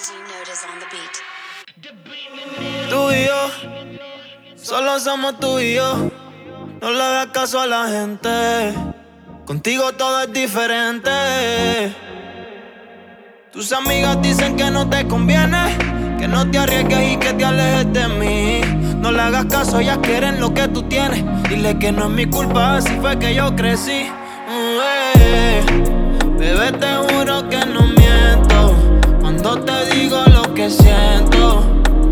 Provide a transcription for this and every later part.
Tú y yo, solo somos tú y yo. No le hagas caso a la gente. Contigo todo es diferente. Tus amigas dicen que no te conviene, que no te arriesgues y que te alejes de mí. No le hagas caso, ellas quieren lo que tú tienes. Dile que no es mi culpa, así fue que yo crecí. Bebé, te juro que no miento cuando te digo lo que siento.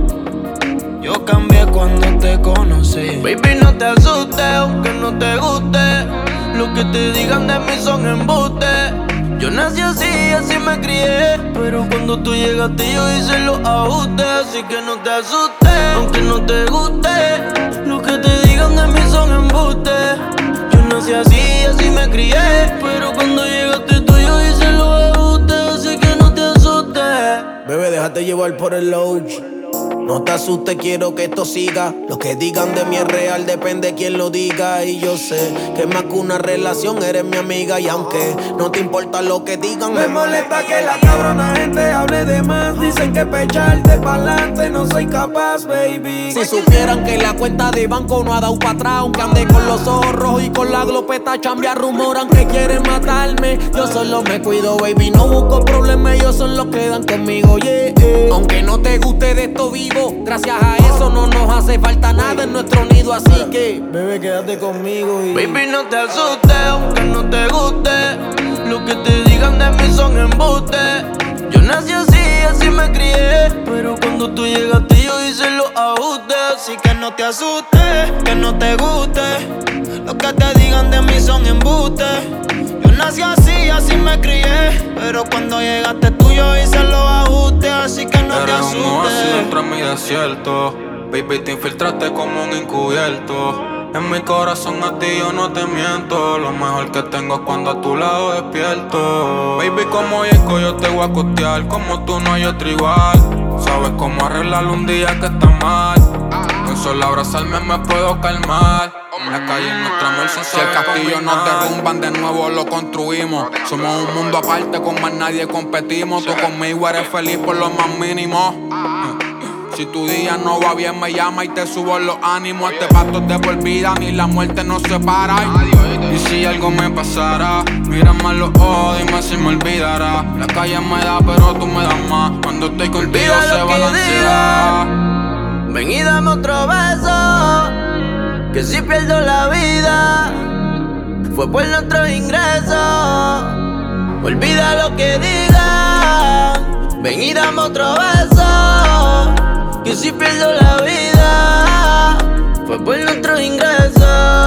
Yo cambié cuando te conocí. Baby, no te asustes, aunque no te guste. Lo que te digan de mí son embustes. Yo nací así, así me crié. Pero cuando tú llegaste yo hice los ajustes. Así que no te asustes, aunque no te guste. Lo que te digan de mí son embustes. Yo nací así, así me crié. Pero cuando llegaste tú yo hice los ajustes. Así que no te asustes. Bebé, déjate llevar por el lounge. No te asustes, quiero que esto siga. Lo que digan de mí es real, depende de quién lo diga. Y yo sé que más que una relación eres mi amiga. Y aunque no te importa lo que digan, me molesta que la cabrona gente hable de más. Dicen que pecharte pa'lante no soy capaz, baby. Si supieran que la cuenta de banco no ha dado para atrás, aunque ande con los ojos rojos y con la glopeta chambia, rumoran que quieren matarme. Yo solo me cuido, baby, no busco problemas. Ellos son los que dan conmigo, yeah. Aunque no te guste de esto vivo, gracias a eso no nos hace falta nada en nuestro nido. Así que, bebé, quédate conmigo y... Baby, no te asustes, aunque no te guste. Lo que te digan de mí son embustes. Yo nací así, así me crié. Pero cuando tú llegaste yo hice los ajustes. Así que no te asustes, que no te guste. Lo que te digan de mí son embustes. Yo nací así, así me crié. Pero cuando llegaste tú yo hice los ajustes. Así que no te asustes. Eres un oasis dentro de mi desierto. Baby, te infiltraste como un encubierto. En mi corazón a ti yo no te miento. Lo mejor que tengo es cuando a tu lado despierto. Baby, como Yeco yo te voy a costear. Como tú no hay otro igual. Sabes cómo arreglarlo un día que está mal. Con solo abrazarme me puedo calmar. La calle es nuestra merced. Si el castillo nos derrumban, de nuevo lo construimos. Somos un mundo aparte, con más nadie competimos. Tú conmigo eres feliz por lo más mínimo. Si tu día no va bien, me llama y te subo los ánimos. Este pacto es de por vida, ni la muerte nos separa. Y si algo me pasara, mírame a los ojos, dime si me olvidará. La calle me da, pero tú me das más. Cuando estoy contigo se va la ansiedad. Ven y dame otro beso, que si pierdo la vida fue por nuestros ingresos. Olvida lo que digan. Ven y dame otro beso, que si pierdo la vida fue por nuestros ingresos.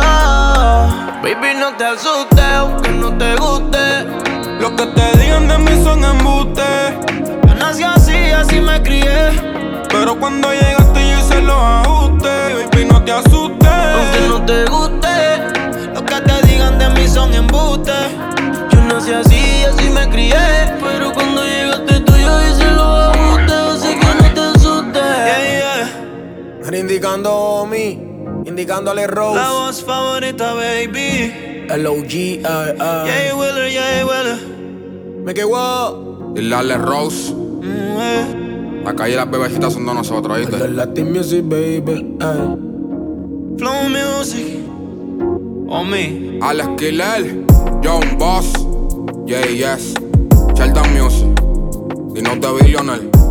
Baby, no te asustes, aunque no te guste. Lo que te digan de mí son embustes. Yo nací así, así me crié. Pero cuando llegaste yo hice los ajustes. Baby, no te asustes, aunque no te guste. lo que te digan de mí son embustes. Yo nací así, así me crié. Pero cuando llegaste tú yo hice los ajustes. Así que no te asustes. indicando a mí, indicándole Rose. La voz favorita, baby. L-O-G-I-I. Jay Wheeler, Jay Wheeler. Me quedo. Dile a Rose. La calle y las bebecitas son de nosotros, ¿viste? The Latin music, baby. Flow Music. On me. Alex Killer, John Boss, J.S., Sheldon Music, Dino de Billionaire.